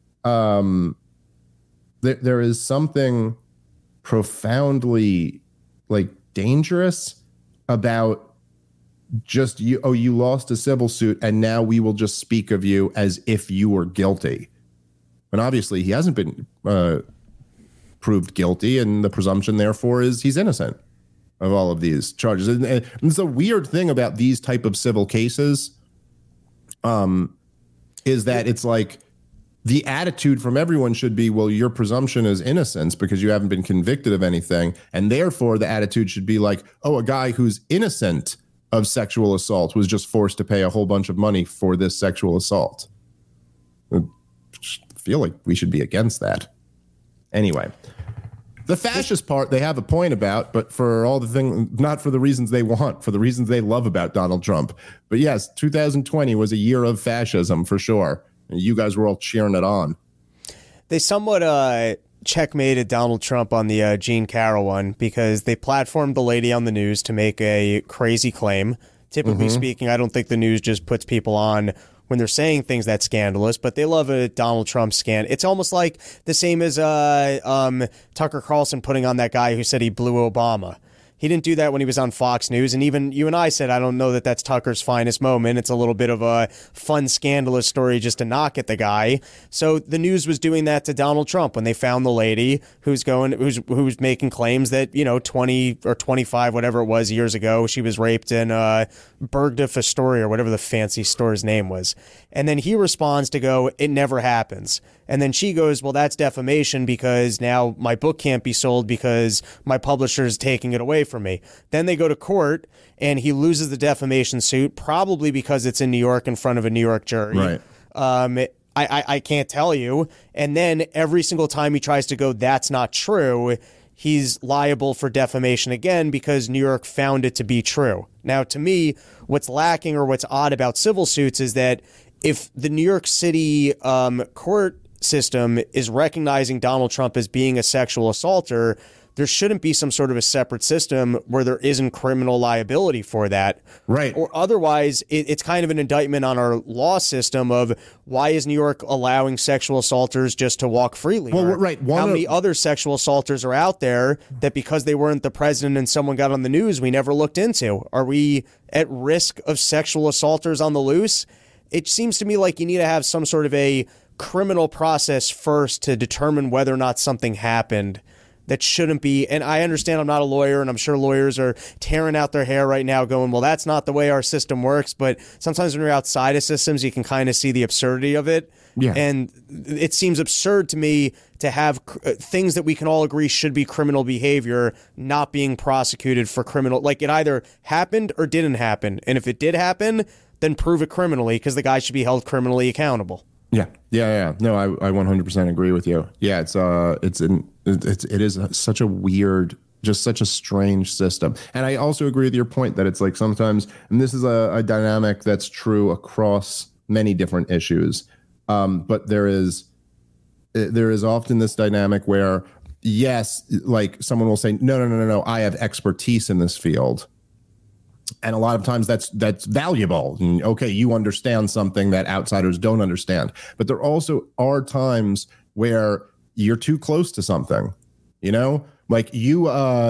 there is something profoundly, like, dangerous about just you lost a civil suit and now we will just speak of you as if you were guilty. And obviously he hasn't been proved guilty, and the presumption therefore is he's innocent of all of these charges. And it's a weird thing about these type of civil cases is that it's like the attitude from everyone should be, well, your presumption is innocence because you haven't been convicted of anything. And therefore, the attitude should be like, oh, a guy who's innocent of sexual assault was just forced to pay a whole bunch of money for this sexual assault. I feel like we should be against that. Anyway, the fascist part, they have a point about, but for all the things, not for the reasons they want, for the reasons they love about Donald Trump. But yes, 2020 was a year of fascism for sure. And you guys were all cheering it on. They somewhat checkmated Donald Trump on the Jean Carroll one because they platformed the lady on the news to make a crazy claim. Typically speaking, I don't think the news just puts people on when they're saying things that's scandalous, but they love a Donald Trump scandal. It's almost like the same as Tucker Carlson putting on that guy who said he blew Obama. He didn't do that when he was on Fox News. And even you and I said, I don't know that that's Tucker's finest moment. It's a little bit of a fun, scandalous story just to knock at the guy. So the news was doing that to Donald Trump when they found the lady who's making claims that, 20 or 25, whatever it was, years ago, she was raped in Bergdorf Astoria or whatever the fancy store's name was. And then he responds to go, it never happens. And then she goes, well, that's defamation because now my book can't be sold because my publisher is taking it away from me. Then they go to court and he loses the defamation suit, probably because it's in New York in front of a New York jury. Right. I can't tell you. And then every single time he tries to go, that's not true, he's liable for defamation again because New York found it to be true. Now, to me, what's lacking or what's odd about civil suits is that if the New York City court system is recognizing Donald Trump as being a sexual assaulter, there shouldn't be some sort of a separate system where there isn't criminal liability for that. Right. Or otherwise, it's kind of an indictment on our law system of why is New York allowing sexual assaulters just to walk freely? Well, right. How many other sexual assaulters are out there that because they weren't the president and someone got on the news, we never looked into? Are we at risk of sexual assaulters on the loose? It seems to me like you need to have some sort of a criminal process first to determine whether or not something happened that shouldn't be. And I understand I'm not a lawyer, and I'm sure lawyers are tearing out their hair right now going, well, that's not the way our system works. But sometimes when you're outside of systems, you can kind of see the absurdity of it. Yeah. And it seems absurd to me to have things that we can all agree should be criminal behavior not being prosecuted for criminal. Like it either happened or didn't happen. And if it did happen, then prove it criminally because the guy should be held criminally accountable. Yeah. No, I 100% agree with you. Yeah, it is such a weird, just such a strange system. And I also agree with your point that it's like sometimes, and this is a dynamic that's true across many different issues, but there is often this dynamic where, yes, like someone will say, no, I have expertise in this field. And a lot of times that's valuable. And, okay, you understand something that outsiders don't understand. But there also are times where you're too close to something, like you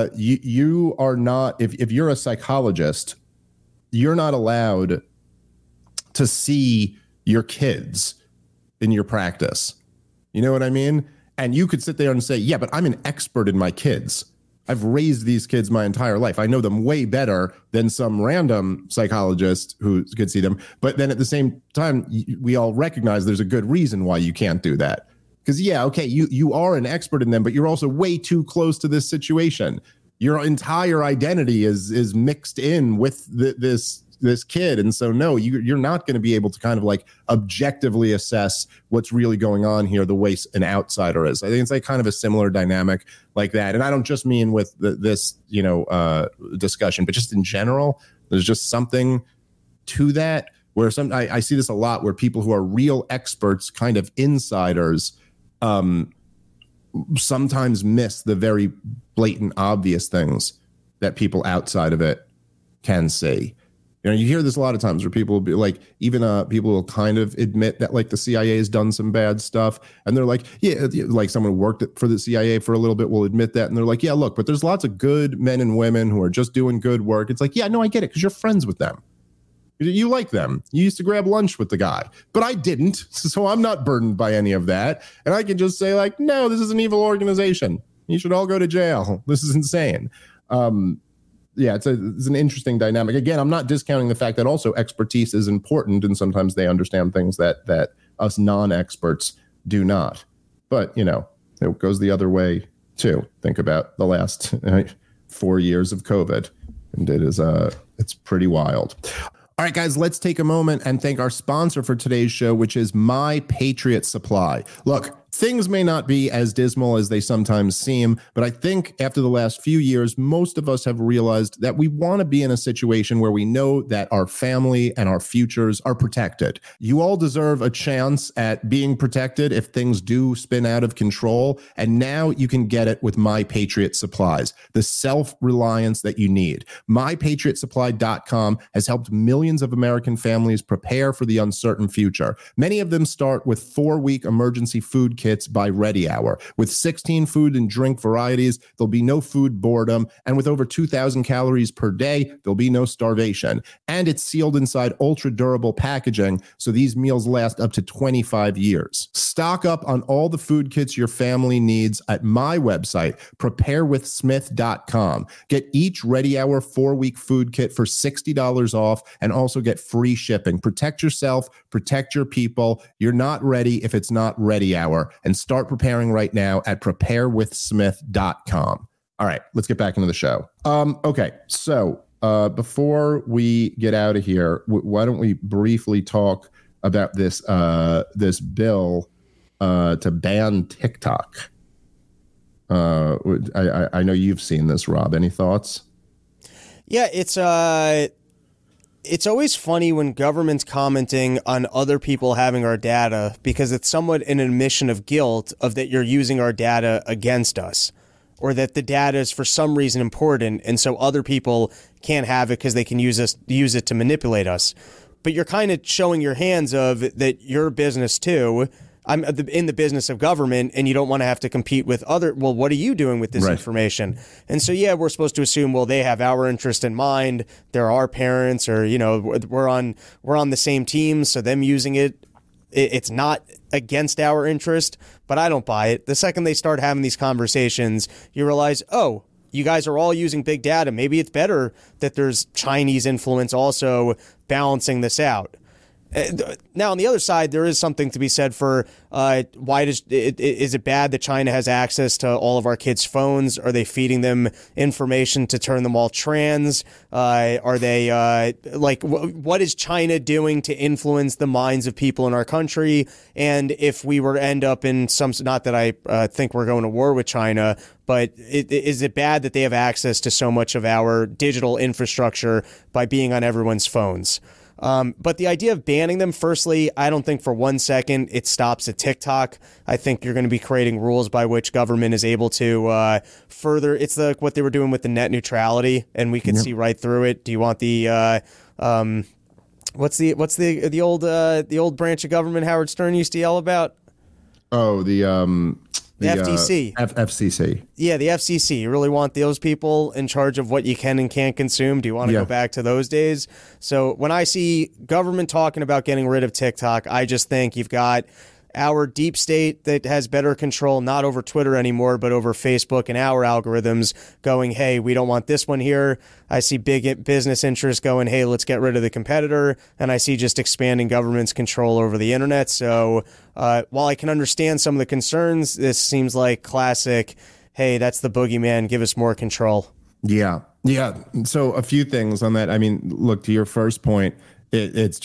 are not, if you're a psychologist, you're not allowed to see your kids in your practice. You know what I mean? And you could sit there and say, yeah, but I'm an expert in my kids. I've raised these kids my entire life. I know them way better than some random psychologist who could see them. But then at the same time, we all recognize there's a good reason why you can't do that. Because, yeah, okay, you are an expert in them, but you're also way too close to this situation. Your entire identity is mixed in with this kid. And so, no, you're not going to be able to kind of like objectively assess what's really going on here the way an outsider is. I think it's like kind of a similar dynamic like that. And I don't just mean with this, discussion, but just in general, there's just something to that where I see this a lot where people who are real experts, kind of insiders, sometimes miss the very blatant, obvious things that people outside of it can see. You hear this a lot of times where people will be like, even people will kind of admit that like the CIA has done some bad stuff. And they're like, yeah, like someone who worked for the CIA for a little bit will admit that. And they're like, yeah, look, but there's lots of good men and women who are just doing good work. It's like, yeah, no, I get it. Because you're friends with them. You like them. You used to grab lunch with the guy, but I didn't. So I'm not burdened by any of that. And I can just say like, no, this is an evil organization. You should all go to jail. This is insane. Yeah, it's an interesting dynamic. Again, I'm not discounting the fact that also expertise is important, and sometimes they understand things that us non-experts do not. But, it goes the other way, too. Think about the last 4 years of COVID, and it's pretty wild. All right, guys, let's take a moment and thank our sponsor for today's show, which is My Patriot Supply. Look, things may not be as dismal as they sometimes seem, but I think after the last few years, most of us have realized that we want to be in a situation where we know that our family and our futures are protected. You all deserve a chance at being protected if things do spin out of control, and now you can get it with My Patriot Supplies, the self-reliance that you need. MyPatriotSupply.com has helped millions of American families prepare for the uncertain future. Many of them start with 4-week emergency food kits by Ready Hour. With 16 food and drink varieties, there'll be no food boredom. And with over 2,000 calories per day, there'll be no starvation. And it's sealed inside ultra-durable packaging, so these meals last up to 25 years. Stock up on all the food kits your family needs at my website, preparewithsmith.com. Get each Ready Hour 4-week food kit for $60 off and also get free shipping. Protect yourself, protect your people. You're not ready if it's not Ready Hour. And start preparing right now at preparewithsmith.com. All right, let's get back into the show. Okay, so before we get out of here, why don't we briefly talk about this bill to ban TikTok? I know you've seen this, Rob. Any thoughts? Yeah, it's always funny when government's commenting on other people having our data because it's somewhat an admission of guilt of that you're using our data against us, or that the data is for some reason important and so other people can't have it because they can use it to manipulate us. But you're kind of showing your hands of that you're business too. I'm in the business of government, and you don't want to have to compete with other. Well, what are you doing with this information? And so, yeah, we're supposed to assume, well, they have our interest in mind. They're our parents, or we're on the same team, so them using it's not against our interest. But I don't buy it. The second they start having these conversations, you realize, oh, you guys are all using big data. Maybe it's better that there's Chinese influence also balancing this out. Now, on the other side, there is something to be said for why is it bad that China has access to all of our kids' phones? Are they feeding them information to turn them all trans? Are they what is China doing to influence the minds of people in our country? And if we were to end up in some, not that I think we're going to war with China, but is it bad that they have access to so much of our digital infrastructure by being on everyone's phones? But the idea of banning them, firstly, I don't think for 1 second it stops at TikTok. I think you're going to be creating rules by which government is able to further. It's like what they were doing with the net neutrality, and we can see right through it. Do you want the what's the old branch of government Howard Stern used to yell about? Oh, the FTC. FCC. Yeah, the FCC. You really want those people in charge of what you can and can't consume? Do you want to go back to those days? So when I see government talking about getting rid of TikTok, I just think you've got our deep state that has better control, not over Twitter anymore, but over Facebook and our algorithms going, hey, we don't want this one here. I see big business interests going, hey, let's get rid of the competitor. And I see just expanding government's control over the internet. So while I can understand some of the concerns, this seems like classic, hey, that's the boogeyman, give us more control. Yeah. So a few things on that. I mean, look, to your first point, it's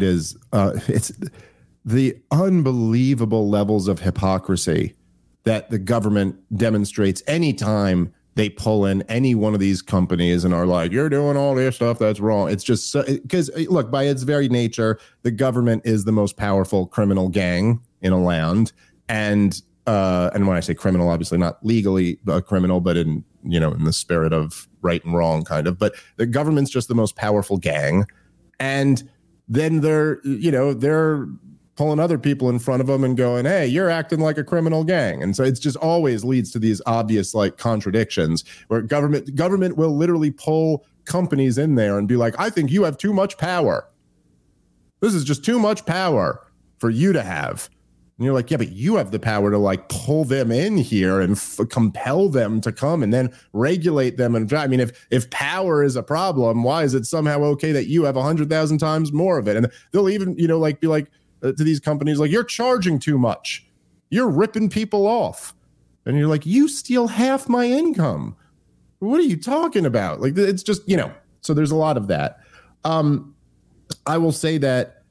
the unbelievable levels of hypocrisy that the government demonstrates anytime they pull in any one of these companies and are like, you're doing all this stuff that's wrong. It's just because, look, by its very nature, the government is the most powerful criminal gang in a land. And when I say criminal, obviously not legally a criminal, but in the spirit of right and wrong kind of. But the government's just the most powerful gang. And then they're pulling other people in front of them and going, hey, you're acting like a criminal gang. And so it's just always leads to these obvious like contradictions where government will literally pull companies in there and be like, I think you have too much power. This is just too much power for you to have. And you're like, yeah, but you have the power to like pull them in here and compel them to come and then regulate them. And I mean, if power is a problem, why is it somehow okay that you have 100,000 times more of it? And they'll even, be like to these companies, like, you're charging too much. You're ripping people off. And you're like, you steal half my income. What are you talking about? Like, it's just, so there's a lot of that. I will say that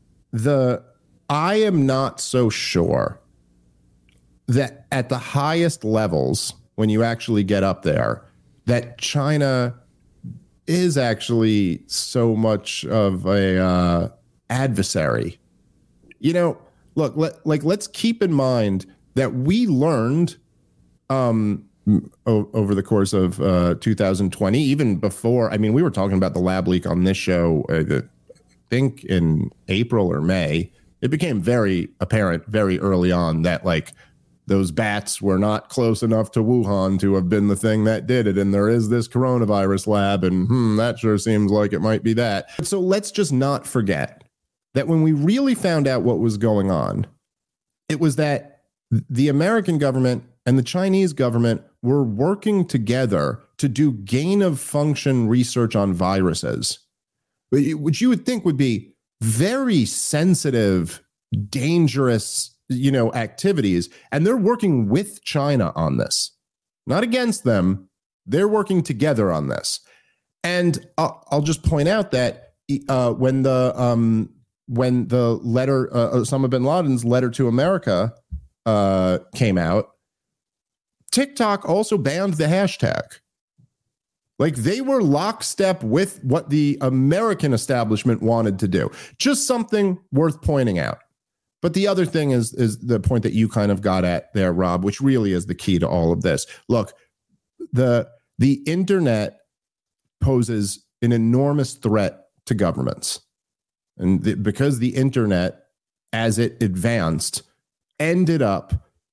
I am not so sure that at the highest levels, when you actually get up there, that China is actually so much of a adversary. Look, let's keep in mind that we learned over the course of 2020, even before. I mean, we were talking about the lab leak on this show, I think in April or May. It became very apparent very early on that like those bats were not close enough to Wuhan to have been the thing that did it. And there is this coronavirus lab and that sure seems like it might be that. So let's just not forget that when we really found out what was going on, it was that the American government and the Chinese government were working together to do gain of function research on viruses, which you would think would be very sensitive, dangerous, activities. And they're working with China on this, not against them. They're working together on this. And I'll just point out that when the letter, Osama bin Laden's letter to America came out, TikTok also banned the hashtag. Like, they were lockstep with what the American establishment wanted to do. Just something worth pointing out. But the other thing is the point that you kind of got at there, Rob, which really is the key to all of this. Look, the internet poses an enormous threat to governments. And because the internet, as it advanced, ended up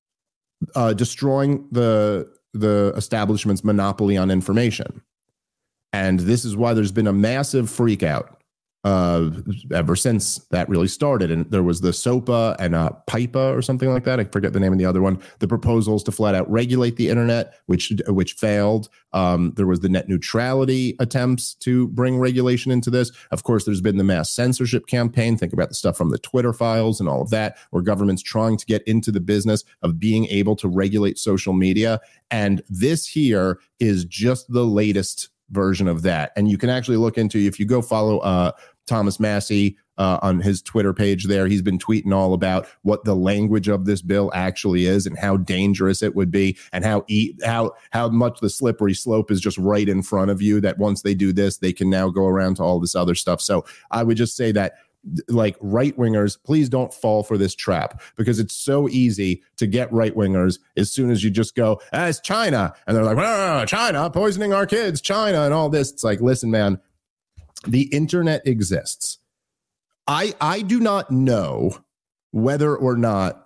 destroying the establishment's monopoly on information. And this is why there's been a massive freak out ever since that really started. And there was the SOPA and PIPA or something like that. I forget the name of the other one. The proposals to flat out regulate the internet, which failed. There was the net neutrality attempts to bring regulation into this. Of course, there's been the mass censorship campaign. Think about the stuff from the Twitter files and all of that, where government's trying to get into the business of being able to regulate social media. And this here is just the latest version of that. And you can actually look into, if you go follow Thomas Massie on his Twitter page there, he's been tweeting all about what the language of this bill actually is and how dangerous it would be, and how much the slippery slope is just right in front of you, that once they do this, they can now go around to all this other stuff. So I would just say that, like, right-wingers, please don't fall for this trap, because it's so easy to get right-wingers as soon as you just go, it's China. And they're like, China poisoning our kids, China, and all this. It's like, listen, man, the internet exists. I do not know whether or not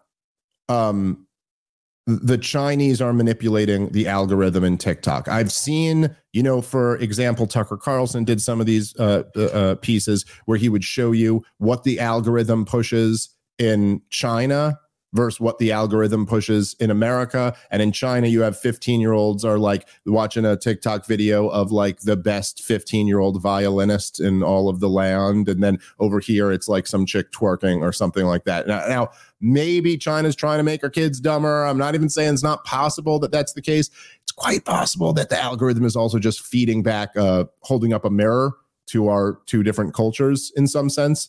the Chinese are manipulating the algorithm in TikTok. I've seen, for example, Tucker Carlson did some of these pieces where he would show you what the algorithm pushes in China versus what the algorithm pushes in America. And in China, you have 15-year-olds are like watching a TikTok video of like the best 15-year-old violinist in all of the land. And then over here, it's like some chick twerking or something like that. Now maybe China's trying to make our kids dumber. I'm not even saying it's not possible that that's the case. It's quite possible that the algorithm is also just feeding back, holding up a mirror to our two different cultures in some sense.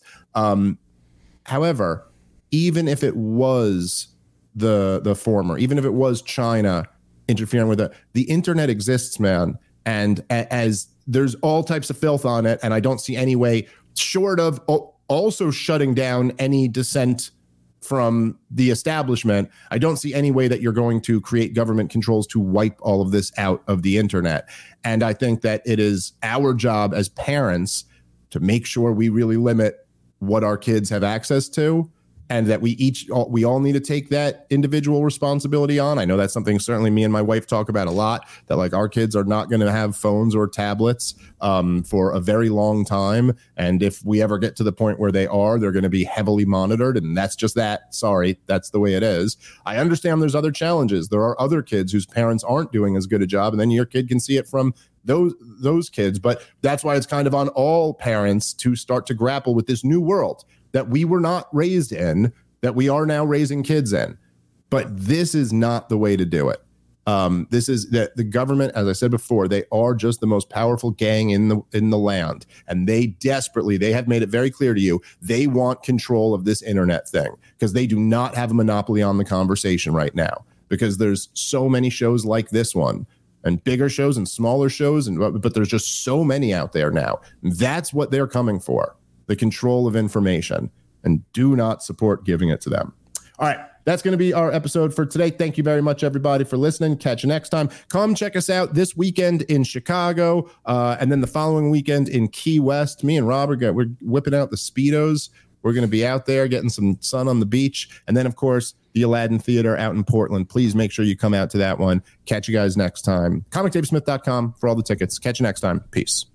However, even if it was the former, even if it was China interfering with it, the internet exists, man. And as there's all types of filth on it, and I don't see any way, short of also shutting down any dissent from the establishment, I don't see any way that you're going to create government controls to wipe all of this out of the internet. And I think that it is our job as parents to make sure we really limit what our kids have access to, and that we all need to take that individual responsibility on. I know that's something certainly me and my wife talk about a lot, that like our kids are not going to have phones or tablets for a very long time. And if we ever get to the point where they're going to be heavily monitored, and that's just that. Sorry, that's the way it is. I understand there's other challenges. There are other kids whose parents aren't doing as good a job, and then your kid can see it from those kids. But that's why it's kind of on all parents to start to grapple with this new world that we were not raised in, that we are now raising kids in. But this is not the way to do it. This is that the government, as I said before, they are just the most powerful gang in the land. And they have made it very clear to you, they want control of this internet thing because they do not have a monopoly on the conversation right now, because there's so many shows like this one, and bigger shows and smaller shows, but there's just so many out there now. That's what they're coming for, the control of information, and do not support giving it to them. All right, that's going to be our episode for today. Thank you very much, everybody, for listening. Catch you next time. Come check us out this weekend in Chicago, and then the following weekend in Key West. Me and Robert, we're whipping out the Speedos. We're going to be out there getting some sun on the beach. And then, of course, the Aladdin Theater out in Portland. Please make sure you come out to that one. Catch you guys next time. ComicDaveSmith.com for all the tickets. Catch you next time. Peace.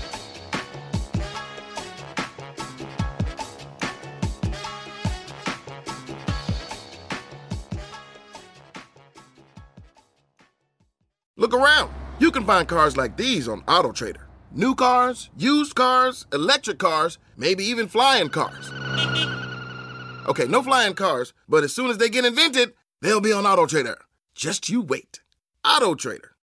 Look around. You can find cars like these on AutoTrader. New cars, used cars, electric cars, maybe even flying cars. Okay, no flying cars, but as soon as they get invented, they'll be on AutoTrader. Just you wait. AutoTrader.